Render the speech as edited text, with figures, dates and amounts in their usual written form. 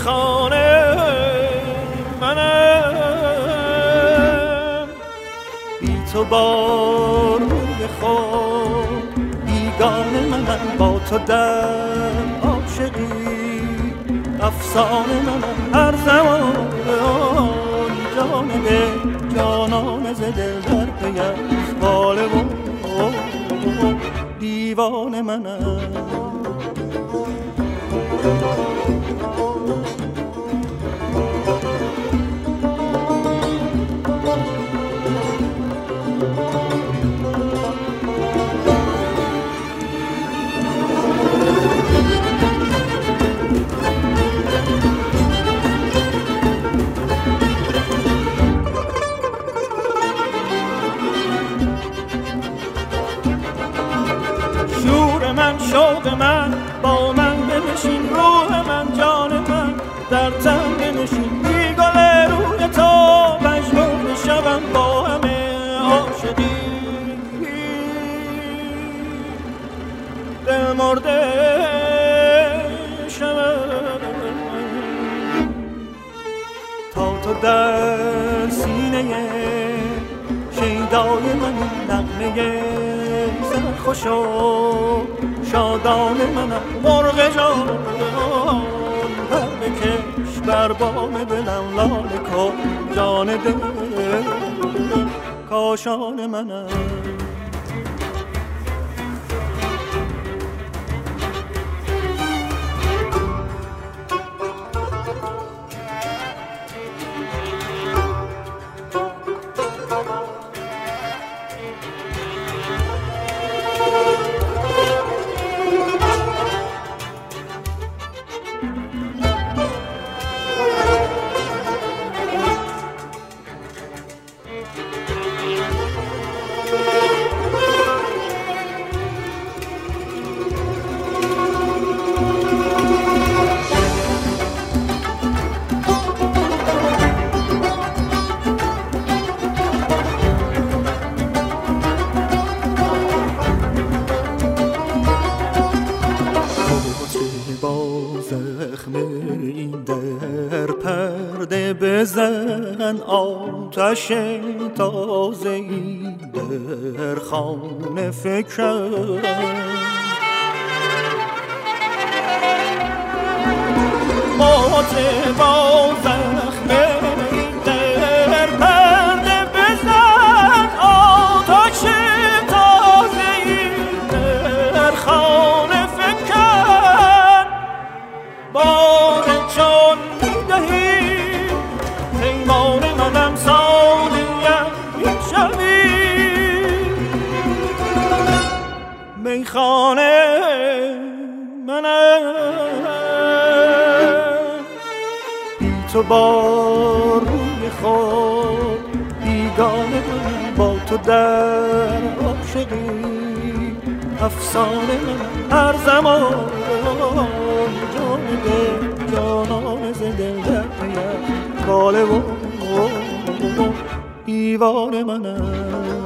میخانه منم، بی تو با روی خود بیگانه منم، با تو در عاشقی افسانه منم، هر زمان جان به جانان ز دل در پیم باله و دیوانه منم. شوق من با من بنشین، روح من جان من در تن بنشین، بی گل روی تو مجنون شوم با همه عاشقی، دل مرده شوم تا تو در سینه شیدای من نغمه سرخوش و شادان منم، مرغ جان پر بکش بر بام دلم، لاله کن جان دل کاشان منم. بزن آتش تازه‌ای در خانه فکرم، موت با زخم در پرده بزن آتش تازه‌ای در خانه فکرم، بار چون می‌دهی پیمان منم سالیم میشوی، میخانه منم، بی تو با روی خود بیگانه منم، با تو در عاشقی افسانه منم، هر زمان جان دل جانان ز دل در پیم باله و دیوانه منم.